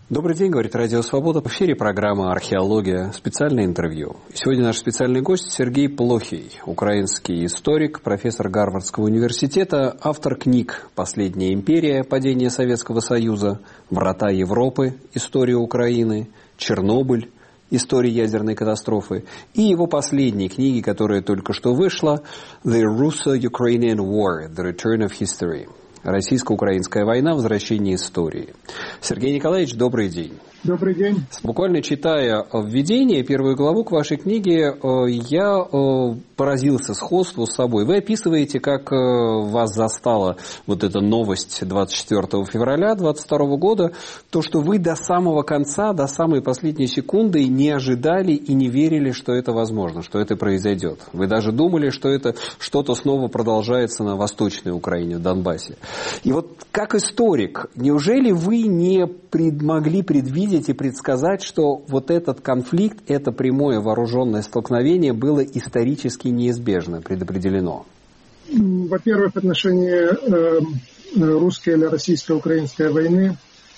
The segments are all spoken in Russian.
Добрый день, говорит Радио Свобода. В эфире программа «Археология. Специальное интервью». Сегодня наш специальный гость Сергей Плохий, украинский историк, профессор Гарвардского университета, автор книг «Последняя империя. Падение Советского Союза», «Врата Европы. История Украины», «Чернобыль. История ядерной катастрофы» и его последней книги, которая только что вышла, «The Russo-Ukrainian War. The Return of History». Российско-украинская война. Возвращение истории. Сергей Николаевич, добрый день. Добрый день. Буквально читая введение, первую главу к вашей книге, я поразился сходству с собой. Вы описываете, как вас застала вот эта новость 24 февраля 2022 года, то, что вы до самого конца, до самой последней секунды не ожидали и не верили, что это возможно, что это произойдет. Вы даже думали, что это что-то снова продолжается на Восточной Украине, в Донбассе. И вот как историк, неужели вы не могли предвидеть и предсказать, что вот этот конфликт, это прямое вооруженное столкновение было исторически неизбежно предопределено? Во-первых, в отношении русской или российско-украинской войны,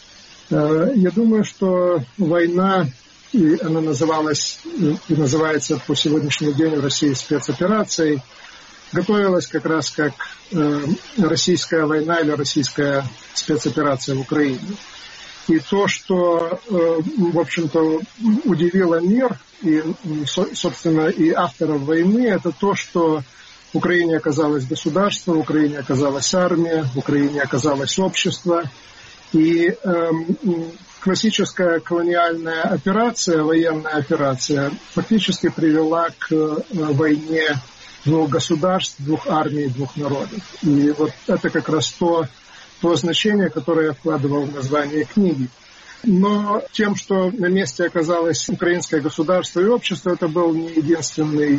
я думаю, что война, и она называлась и называется по сегодняшний день в России спецоперацией, готовилась как раз как российская война или российская спецоперация в Украине. И то, что, в общем-то, удивило мир и, собственно, и авторов войны, это то, что в Украине оказалось государство, в Украине оказалась армия, в Украине оказалось общество. И классическая колониальная операция, военная операция, фактически привела к войне двух государств, двух армий, двух народов. И вот это как раз то значение, которое я вкладывал в название книги. Но тем, что на месте оказалось украинское государство и общество, это был не единственное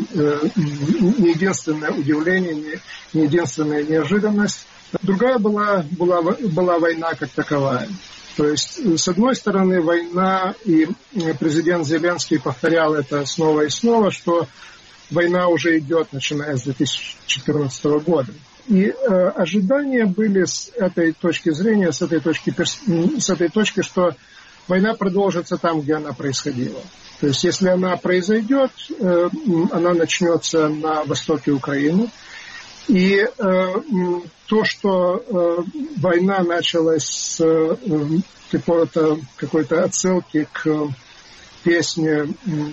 удивление, не единственная неожиданность. Другая была война как таковая. То есть, с одной стороны, война, и президент Зеленский повторял это снова и снова, что война уже идет, начиная с 2014 года. И ожидания были с этой точки зрения, с этой точки, что война продолжится там, где она происходила. То есть, если она произойдет, она начнется на востоке Украины. И то, что война началась с какой-то отсылки к песне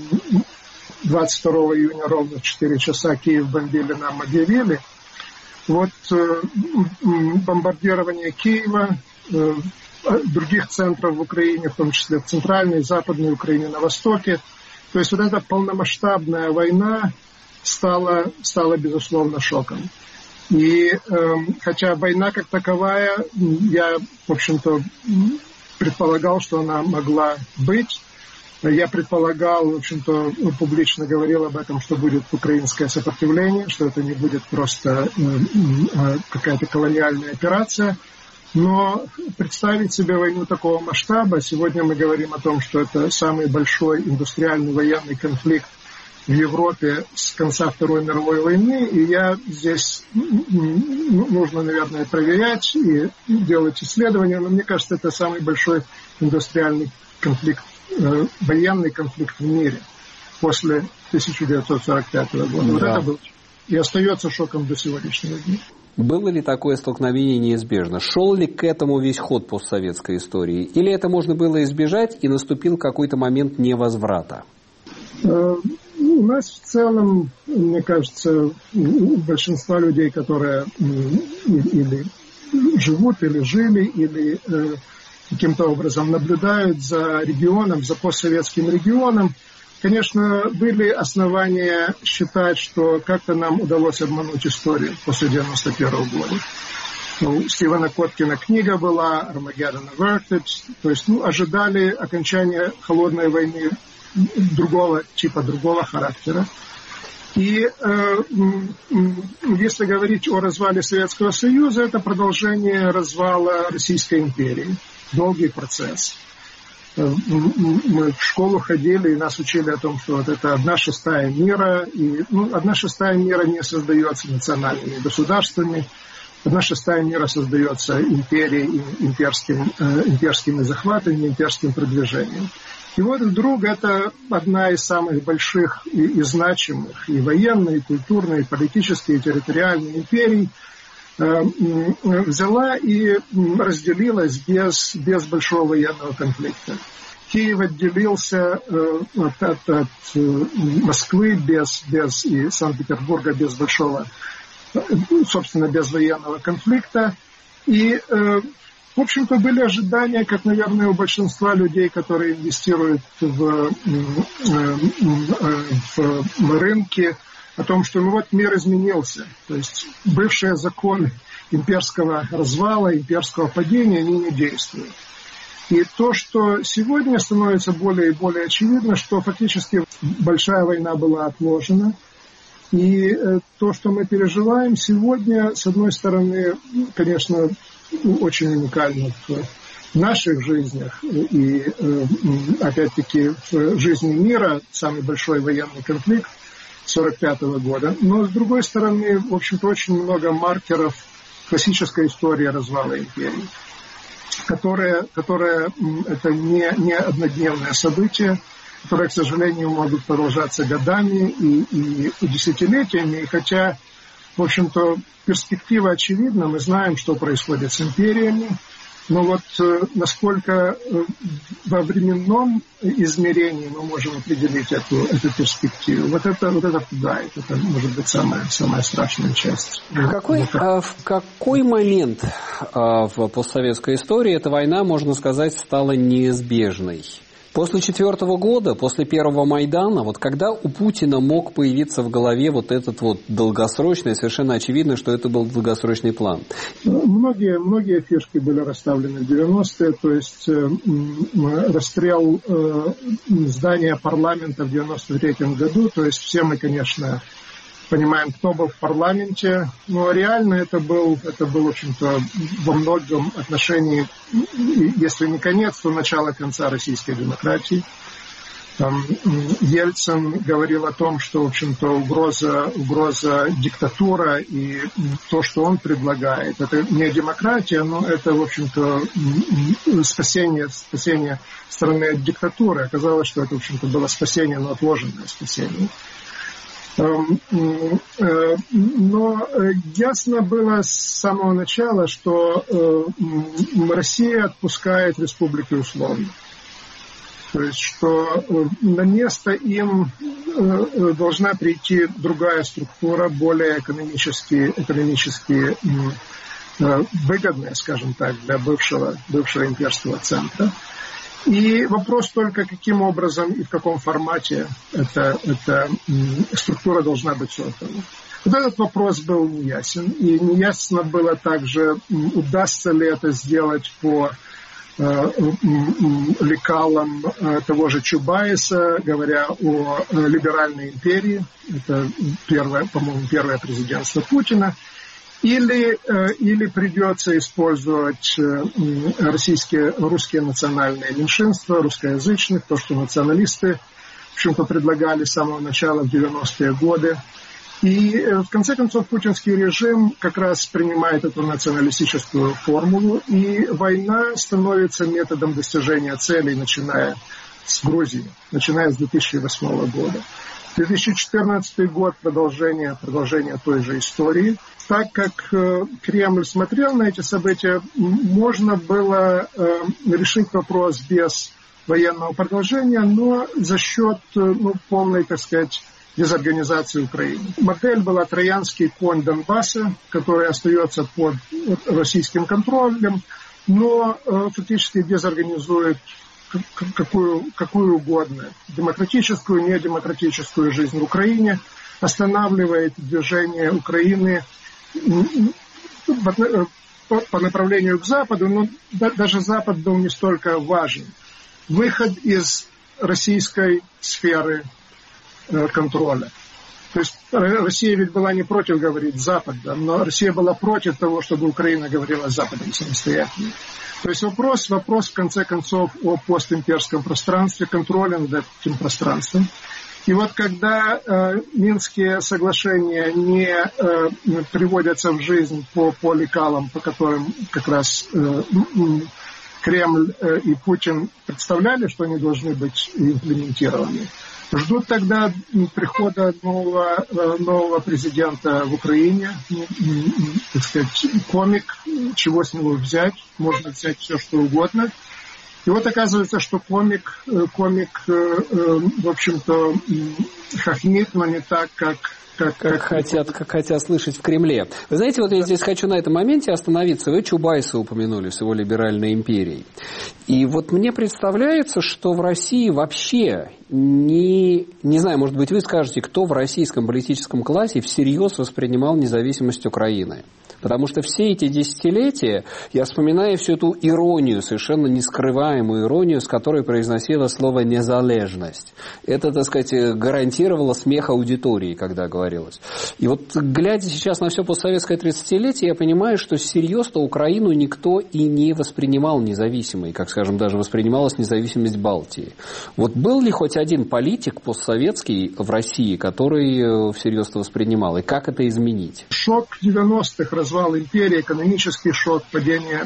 22 июня ровно в 4 часа «Киев бомбили, нам объявили». Вот бомбардирование Киева, других центров в Украине, в том числе в центральной и западной Украине, на востоке. То есть вот эта полномасштабная война стала безусловно, шоком. И хотя война как таковая, я, в общем-то, предполагал, что она могла быть. Я предполагал, в общем-то, публично говорил об этом, что будет украинское сопротивление, что это не будет просто какая-то колониальная операция. Но представить себе войну такого масштаба, сегодня мы говорим о том, что это самый большой индустриальный военный конфликт в Европе с конца Второй мировой войны, и я здесь нужно, наверное, проверять и делать исследования, но мне кажется, это самый большой индустриальный конфликт, военный конфликт в мире после 1945 года. Да. Вот это был и остается шоком до сегодняшнего дня. Было ли такое столкновение неизбежно? Шел ли к этому весь ход постсоветской истории? Или это можно было избежать, и наступил какой-то момент невозврата? У нас в целом, мне кажется, у большинства людей, которые или живут, или жили, или каким-то образом наблюдают за регионом, за постсоветским регионом, конечно, были основания считать, что как-то нам удалось обмануть историю после 1991 года. У Стивена Коткина книга была «Armageddon Averted», то есть ожидали окончания холодной войны другого типа, другого характера. И если говорить о развале Советского Союза, это продолжение развала Российской империи. Долгий процесс. Мы в школу ходили, и нас учили о том, что вот это 1/6 мира. И 1/6 мира не создается национальными государствами. 1/6 мира создается империей, имперскими захватами, имперским продвижением. И вот вдруг это одна из самых больших и значимых и военной, и культурной, и политической, и территориальной империй взяла и разделилась без большого военного конфликта. Киев отделился от Москвы и Санкт-Петербурга без большого, собственно, без военного конфликта. И, в общем-то, были ожидания, как, наверное, у большинства людей, которые инвестируют в рынки, о том, что мир изменился. То есть бывшие законы имперского развала, имперского падения, они не действуют. И то, что сегодня становится более и более очевидно, что фактически большая война была отложена. И то, что мы переживаем сегодня, с одной стороны, конечно, очень уникально в наших жизнях и, опять-таки, в жизни мира, самый большой военный конфликт 1945 года. Но, с другой стороны, в общем-то, очень много маркеров классической истории развала империи, которые это не однодневное событие, которые, к сожалению, могут продолжаться годами и десятилетиями. И хотя, в общем-то, перспектива очевидна, мы знаем, что происходит с империями, но вот насколько во временном измерении мы можем определить эту перспективу, вот это пугает, это может быть самая страшная часть. В какой момент в постсоветской истории эта война, можно сказать, стала неизбежной? После 4-го года, после первого Майдана, вот когда у Путина мог появиться в голове вот этот вот долгосрочный, совершенно очевидно, что это был долгосрочный план? Многие фишки были расставлены в 90-е, то есть расстрел здания парламента в 93-м году, то есть все мы, конечно, понимаем, кто был в парламенте, но реально это был, в общем-то, во многом отношении, если не конец, то начало конца российской демократии. Ельцин говорил о том, что, в общем-то, угроза диктатура и то, что он предлагает, это не демократия, но это, в общем-то, спасение страны от диктатуры. Оказалось, что это, в общем-то, было спасение, но отложенное спасение. Но ясно было с самого начала, что Россия отпускает республики условно. То есть, что на место им должна прийти другая структура, более экономически выгодная, скажем так, для бывшего имперского центра. И вопрос только, каким образом и в каком формате эта структура должна быть создана. Вот этот вопрос был неясен. И неясно было также, удастся ли это сделать по лекалам того же Чубайса, говоря о либеральной империи. Это по-моему, первое президентство Путина. Или придется использовать русские национальные меньшинства, русскоязычных, то, что националисты, в общем-то, предлагали с самого начала в 90-е годы. И, в конце концов, путинский режим как раз принимает эту националистическую формулу, и война становится методом достижения целей, начиная с Грузии, начиная с 2008 года. 2014 год – продолжение той же истории. Так как Кремль смотрел на эти события, можно было решить вопрос без военного продолжения, но за счет полной, так сказать, дезорганизации Украины. Модель была троянский конь Донбасса, который остается под российским контролем, но фактически дезорганизует какую угодно демократическую, недемократическую жизнь в Украине, останавливает движение Украины по направлению к Западу, но даже Запад был не столько важен. Выход из российской сферы контроля. То есть Россия ведь была не против говорить с Западом, но Россия была против того, чтобы Украина говорила с Западом самостоятельно. То есть вопрос в конце концов о постимперском пространстве, контроле над этим пространством. И вот когда Минские соглашения не приводятся в жизнь по лекалам, по которым как раз Кремль и Путин представляли, что они должны быть имплементированы, ждут тогда прихода нового президента в Украине, так сказать, комик, чего с него взять, можно взять все, что угодно. И вот оказывается, что комик, в общем-то, хохмит, но не так, как хотят слышать в Кремле. Вы знаете, вот я здесь хочу на этом моменте остановиться. Вы Чубайса упомянули с его либеральной империей. И вот мне представляется, что в России вообще не знаю, может быть, вы скажете, кто в российском политическом классе всерьез воспринимал независимость Украины. Потому что все эти десятилетия, я вспоминаю всю эту иронию, совершенно нескрываемую иронию, с которой произносило слово «незалежность». Это, так сказать, гарантировало смех аудитории, когда говорилось. И вот, глядя сейчас на все постсоветское 30-летие, я понимаю, что всерьез-то Украину никто и не воспринимал независимой, как, скажем, даже воспринималась независимость Балтии. Вот был ли хоть один политик постсоветский в России, который всерьез-то воспринимал, и как это изменить? Шок 90-х, развал империи, экономический шок, падение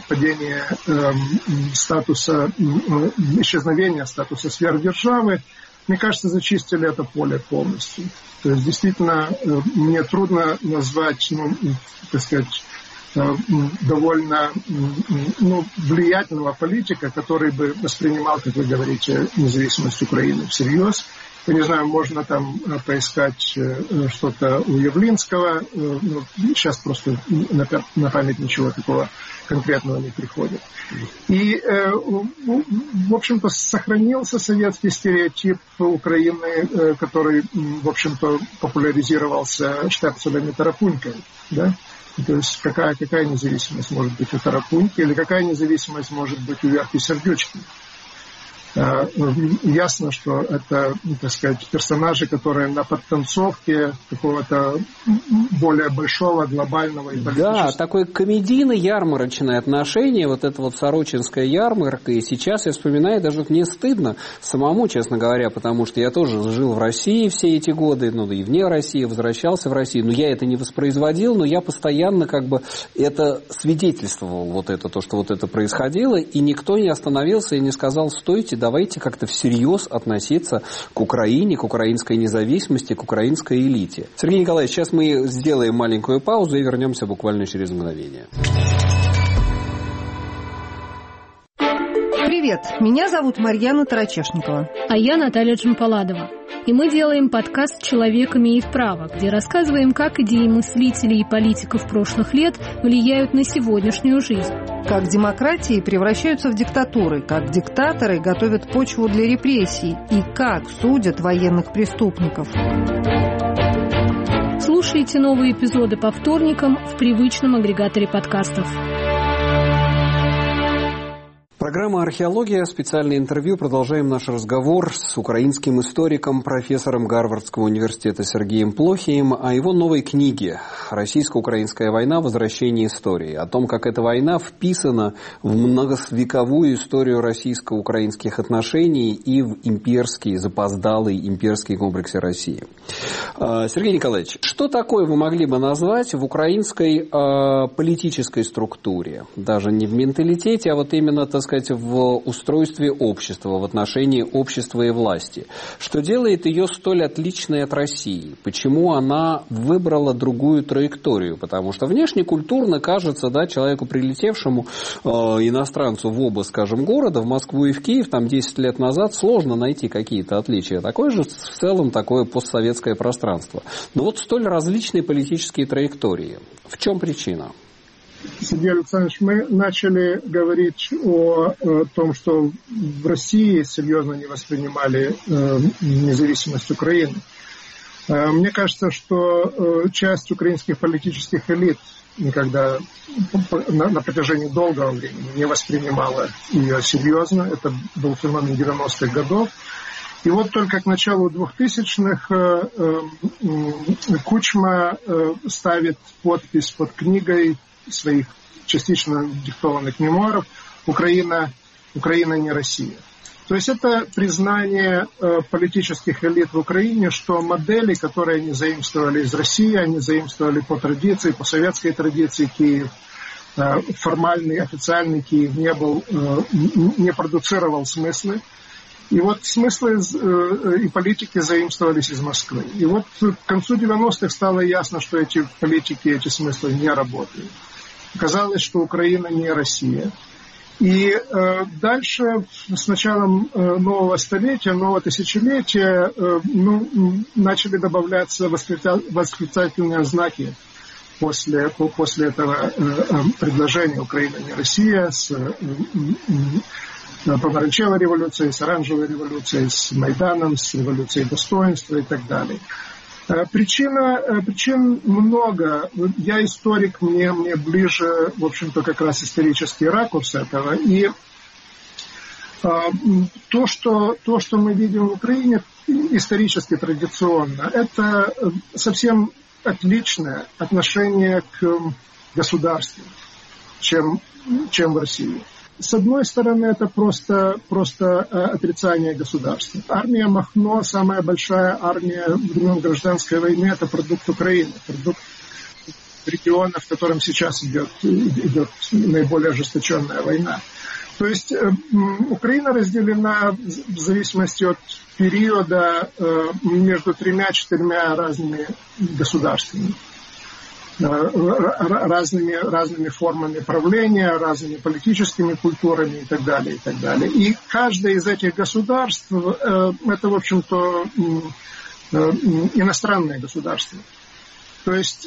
статуса, исчезновение статуса сверхдержавы, мне кажется, зачистили это поле полностью. То есть, действительно, мне трудно назвать, так сказать, довольно влиятельного политика, который бы воспринимал, как вы говорите, независимость Украины всерьез. Я не знаю, можно там поискать что-то у Явлинского. Сейчас просто на память ничего такого конкретного не приходит. И, в общем-то, сохранился советский стереотип Украины, который, в общем-то, популяризировался Штепселем и Тарапунькой. Да? То есть какая независимость может быть у Тарапуньки, или какая независимость может быть у Верки Сердючки. Ясно, что это, так сказать, персонажи, которые на подтанцовке какого-то более большого, глобального и политического. Да, такое комедийно-ярмарочное отношение, вот это вот сорочинская ярмарка, и сейчас я вспоминаю, даже мне стыдно самому, честно говоря, потому что я тоже жил в России все эти годы, и вне России, возвращался в Россию, но я это не воспроизводил, но я постоянно как бы это свидетельствовал, вот это, то, что вот это происходило, и никто не остановился и не сказал: стойте, давайте как-то всерьез относиться к Украине, к украинской независимости, к украинской элите. Сергей Николаевич, сейчас мы сделаем маленькую паузу и вернемся буквально через мгновение. Привет, меня зовут Марьяна Тарачешникова. А я Наталья Джампаладова. И мы делаем подкаст «Человек имеет право», где рассказываем, как идеи мыслителей и политиков прошлых лет влияют на сегодняшнюю жизнь. Как демократии превращаются в диктатуры, как диктаторы готовят почву для репрессий и как судят военных преступников. Слушайте новые эпизоды по вторникам в привычном агрегаторе подкастов. Программа «Археология», специальное интервью. Продолжаем наш разговор с украинским историком, профессором Гарвардского университета Сергеем Плохием о его новой книге «Российско-украинская война. Возвращение истории». О том, как эта война вписана в многовековую историю российско-украинских отношений и в имперский, запоздалый имперский комплекс России. Сергей Николаевич, что такое вы могли бы назвать в украинской политической структуре? Даже не в менталитете, а вот именно, так сказать, в устройстве общества, в отношении общества и власти. Что делает ее столь отличной от России? Почему она выбрала другую траекторию? Потому что внешне культурно кажется, да, человеку, прилетевшему, иностранцу в оба, скажем, города, в Москву и в Киев, там 10 лет назад, сложно найти какие-то отличия. Такое же в целом такое постсоветское пространство. Но вот столь различные политические траектории. В чем причина? Сергей Александрович, мы начали говорить о том, что в России серьезно не воспринимали независимость Украины. Мне кажется, что часть украинских политических элит никогда на протяжении долгого времени не воспринимала ее серьезно. Это был феномен 90-х годов. И вот только к началу 2000-х Кучма ставит подпись под книгой своих частично диктованных мемуаров «Украина не Россия». То есть это признание политических элит в Украине, что модели, которые они заимствовали из России, они заимствовали по традиции, по советской традиции Киев. Формальный, официальный Киев не продуцировал смыслы. И вот смыслы и политики заимствовались из Москвы. И вот к концу 90-х стало ясно, что эти политики, эти смыслы не работают. Оказалось, что Украина не Россия. И дальше, с началом нового столетия, нового тысячелетия, начали добавляться восклицательные знаки после этого предложения «Украина не Россия», с помаранчевой революцией, с оранжевой революцией, с Майданом, с революцией достоинства и так далее. Причин много. Я историк, мне ближе, в общем-то, как раз исторический ракурс этого. И то, что мы видим в Украине исторически, традиционно, это совсем отличное отношение к государству, чем в России. С одной стороны, это просто отрицание государства. Армия Махно, самая большая армия времен гражданской войны, это продукт Украины, продукт региона, в котором сейчас идет наиболее ожесточенная война. То есть Украина разделена в зависимости от периода между 3-4 разными государствами. Разными формами правления, разными политическими культурами и так далее, и так далее. И каждое из этих государств это, в общем-то, иностранное государство. То есть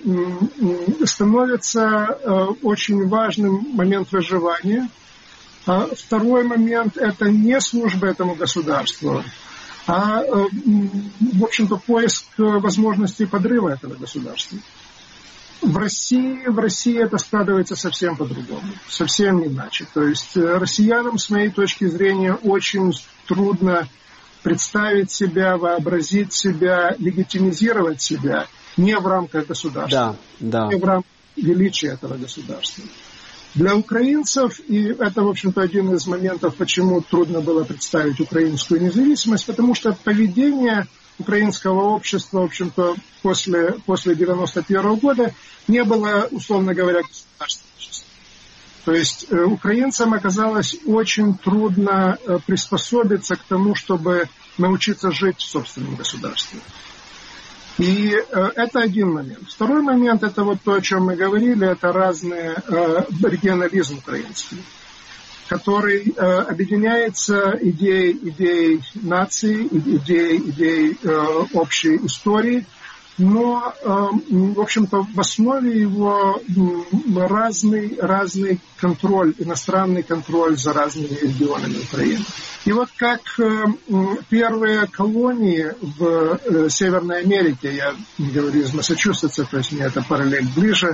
становится очень важным момент выживания. Второй момент – это не служба этому государству, а, в общем-то, поиск возможностей подрыва этого государства. В России это складывается совсем по-другому, совсем иначе. То есть россиянам, с моей точки зрения, очень трудно представить себя, вообразить себя, легитимизировать себя не в рамках государства, не в рамках величия этого государства. Для украинцев, и это, в общем-то, один из моментов, почему трудно было представить украинскую независимость, потому что поведение украинского общества, в общем-то, после 91 года не было, условно говоря, государственным. То есть украинцам оказалось очень трудно приспособиться к тому, чтобы научиться жить в собственном государстве. И это один момент. Второй момент, это вот то, о чем мы говорили, это регионализм украинский, который объединяется идеей нации, идеей общей истории, но, в общем-то, в основе его разный контроль, иностранный контроль за разными регионами Украины. И вот как первые колонии в Северной Америке, я говорю из Массачусетса, то есть мне это параллель ближе,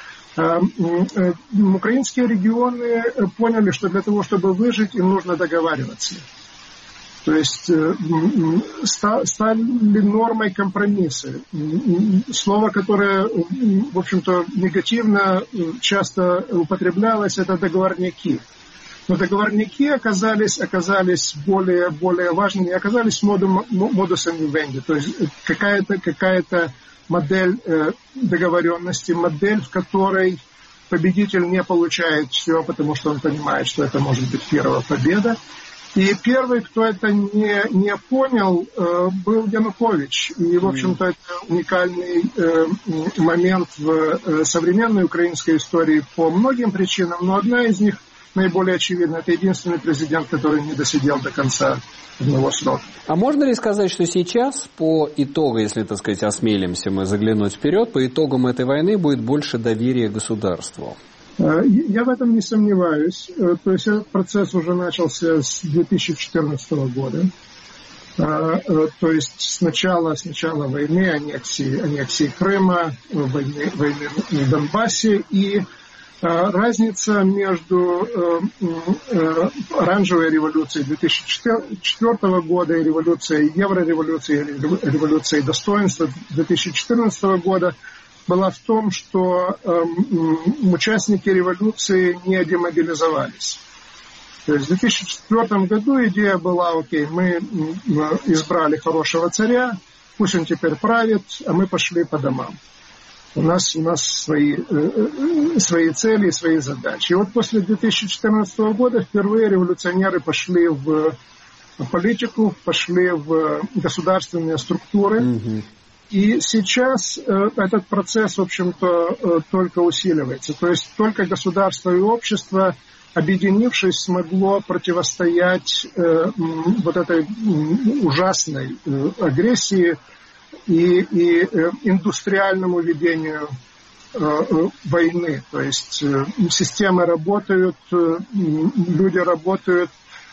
украинские регионы поняли, что для того, чтобы выжить, им нужно договариваться. То есть стали нормой компромиссы. Слово, которое, в общем-то, негативно часто употреблялось, это договорняки. Но договорняки оказались более важными, оказались модусом вивенди. То есть какая-то модель договоренности, модель, в которой победитель не получает все, потому что он понимает, что это может быть первая победа. И первый, кто это не понял, был Янукович. И, в общем-то, это уникальный момент в современной украинской истории по многим причинам, но одна из них наиболее очевидна. Это единственный президент, который не досидел до конца одного срока. А можно ли сказать, что сейчас по итогу, если, так сказать, осмелимся мы заглянуть вперед, по итогам этой войны будет больше доверия государству? Я в этом не сомневаюсь. То есть этот процесс уже начался с 2014 года. То есть с начала войны, аннексии Крыма, войны в Донбассе. И разница между оранжевой революцией 2004 года и революцией достоинства 2014 года была в том, что участники революции не демобилизовались. То есть в 2004 году идея была, окей, мы избрали хорошего царя, пусть он теперь правит, а мы пошли по домам. У нас свои цели и свои задачи. И вот после 2014 года впервые революционеры пошли в политику, пошли в государственные структуры. Mm-hmm. И сейчас этот процесс, в общем-то, только усиливается. То есть только государство и общество, объединившись, смогло противостоять вот этой ужасной агрессии и индустриальному ведению войны. То есть системы работают, люди работают,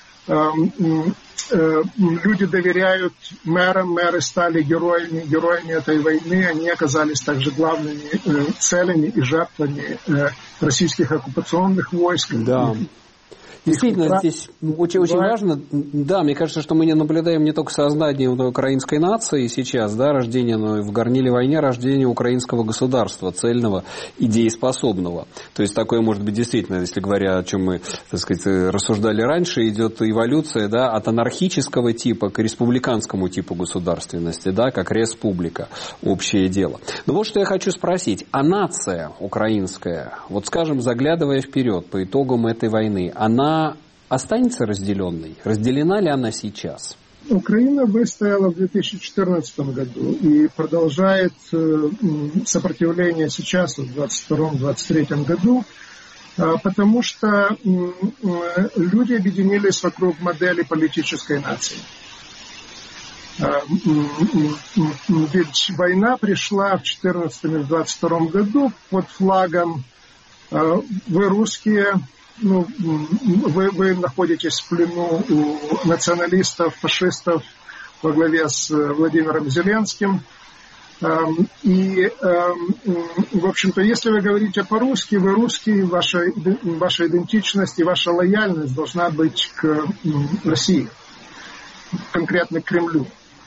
люди доверяют мэрам, мэры стали героями этой войны, они оказались также главными целями и жертвами российских оккупационных войск. Да. Действительно, здесь очень важно, да, мне кажется, что мы не наблюдаем не только создание украинской нации сейчас, да, рождение, но и в горниле войны рождение украинского государства, цельного и дееспособного. То есть такое может быть действительно, если говоря, о чем мы, так сказать, рассуждали раньше, идет эволюция, да, от анархического типа к республиканскому типу государственности, да, как республика, общее дело. Но вот что я хочу спросить, а нация украинская, вот скажем, заглядывая вперед по итогам этой войны, она останется разделенной? Разделена ли она сейчас? Украина выстояла в 2014 году и продолжает сопротивление сейчас, в 2022-2023 году, потому что люди объединились вокруг модели политической нации. Ведь война пришла в 2014 и 2022 году под флагом «Вы русские», вы находитесь в плену у националистов, фашистов во главе с Владимиром Зеленским. И, в общем-то, если вы говорите по-русски, вы русский, ваша идентичность и ваша лояльность должна быть к России, конкретно к Кремлю.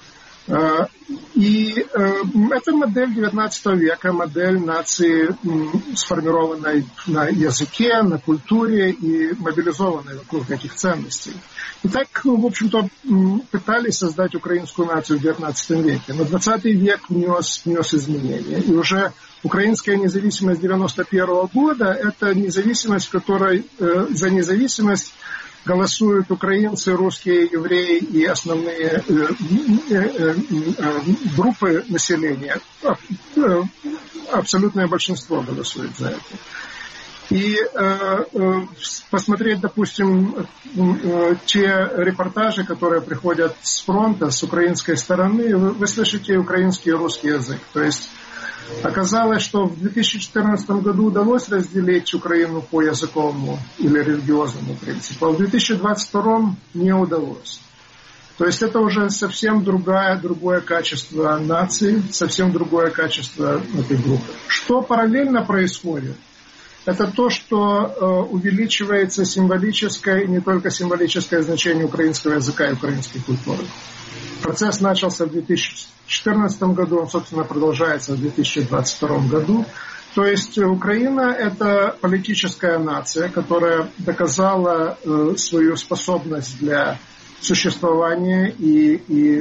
И это модель XIX века, модель нации, сформированной на языке, на культуре и мобилизованной вокруг этих ценностей. И так, в общем-то, пытались создать украинскую нацию в XIX веке. Но XX век внес изменения. И уже украинская независимость 1991 года – это независимость, в которой за независимость голосуют украинцы, русские, евреи и основные группы населения. Абсолютное большинство голосует за это. И посмотреть, допустим, те репортажи, которые приходят с фронта, с украинской стороны, вы слышите украинский и русский язык. То есть оказалось, что в 2014 году удалось разделить Украину по языковому или религиозному принципу, а в 2022 не удалось. То есть это уже совсем другое качество нации, совсем другое качество этой группы. Что параллельно происходит? Это то, что увеличивается символическое и не только символическое значение украинского языка и украинской культуры. Процесс начался в 2014 году, он, собственно, продолжается в 2022 году. То есть Украина – это политическая нация, которая доказала свою способность для существования и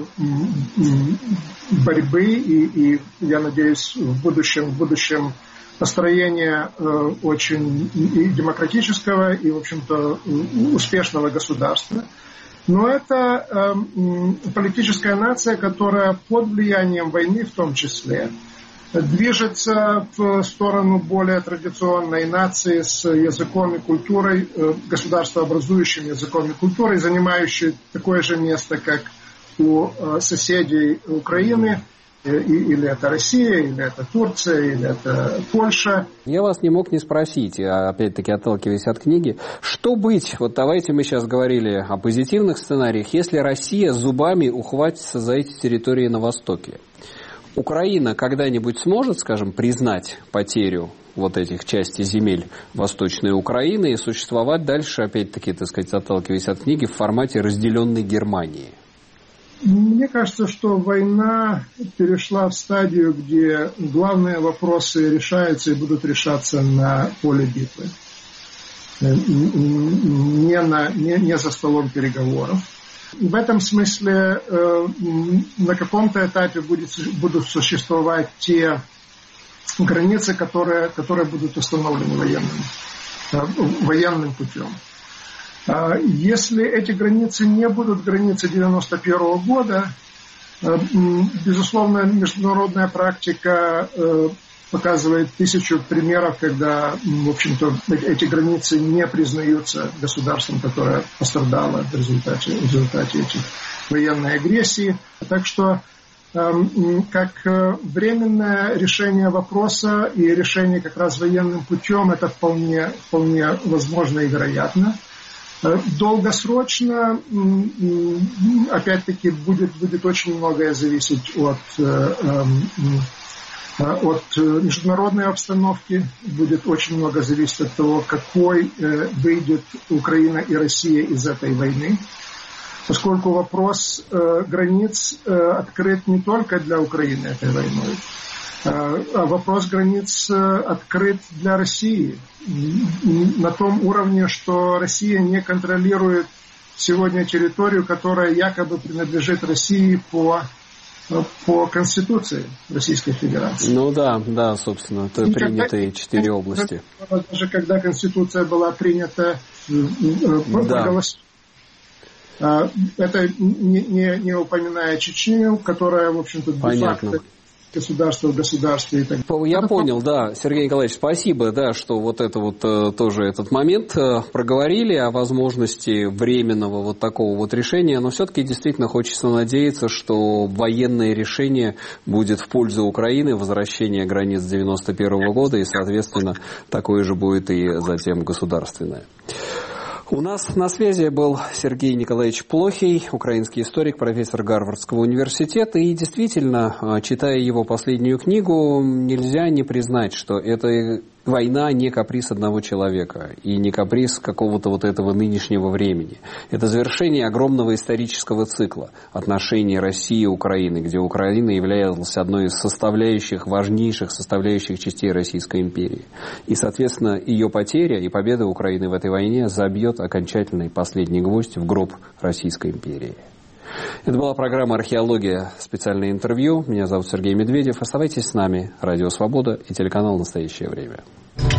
борьбы, и, я надеюсь, в будущем построения очень и демократического, и, в общем-то, успешного государства. Но это политическая нация, которая под влиянием войны в том числе движется в сторону более традиционной нации с языком и культурой, государствообразующим языком и культурой, занимающей такое же место, как у соседей Украины. Или это Россия, или это Турция, или это Польша. Я вас не мог не спросить, опять-таки отталкиваясь от книги, что быть, вот давайте мы сейчас говорили о позитивных сценариях, если Россия зубами ухватится за эти территории на Востоке. Украина когда-нибудь сможет, скажем, признать потерю вот этих частей земель Восточной Украины и существовать дальше, опять-таки, так сказать, отталкиваясь от книги, в формате разделенной Германии? Мне кажется, что война перешла в стадию, где главные вопросы решаются и будут решаться на поле битвы. не за столом переговоров. В этом смысле на каком-то этапе будут существовать те границы, которые будут установлены военным путем. Если эти границы не будут границы 1991 года, безусловно, международная практика показывает 1000 примеров, когда, в общем-то, эти границы не признаются государством, которое пострадало в результате этих военной агрессии. Так что как временное решение вопроса и решение как раз военным путем это вполне возможно и вероятно. Долгосрочно, опять-таки, будет очень многое зависеть от международной обстановки, будет очень много зависеть от того, какой выйдет Украина и Россия из этой войны. Поскольку вопрос границ открыт не только для Украины этой войной, а вопрос границ открыт для России на том уровне, что Россия не контролирует сегодня территорию, которая якобы принадлежит России по Конституции Российской Федерации. Ну да, собственно, это принятые 4 области. Даже когда Конституция была принята это не упоминая Чечню, которая, в общем-то, де-факто государство в государстве и так далее. Я понял, да, Сергей Николаевич, спасибо, да, что вот это вот тоже этот момент проговорили о возможности временного вот такого вот решения, но все-таки действительно хочется надеяться, что военное решение будет в пользу Украины, возвращение границ 91 года, и, соответственно, такое же будет и затем государственное. У нас на связи был Сергей Николаевич Плохий, украинский историк, профессор Гарвардского университета. И действительно, читая его последнюю книгу, нельзя не признать, что это война не каприз одного человека и не каприз какого-то вот этого нынешнего времени. Это завершение огромного исторического цикла отношений России и Украины, где Украина являлась одной из важнейших составляющих частей Российской империи. И, соответственно, ее потеря и победа Украины в этой войне забьет окончательный последний гвоздь в гроб Российской империи. Это была программа «Археология. Специальное интервью». Меня зовут Сергей Медведев. Оставайтесь с нами. Радио «Свобода» и телеканал «Настоящее время».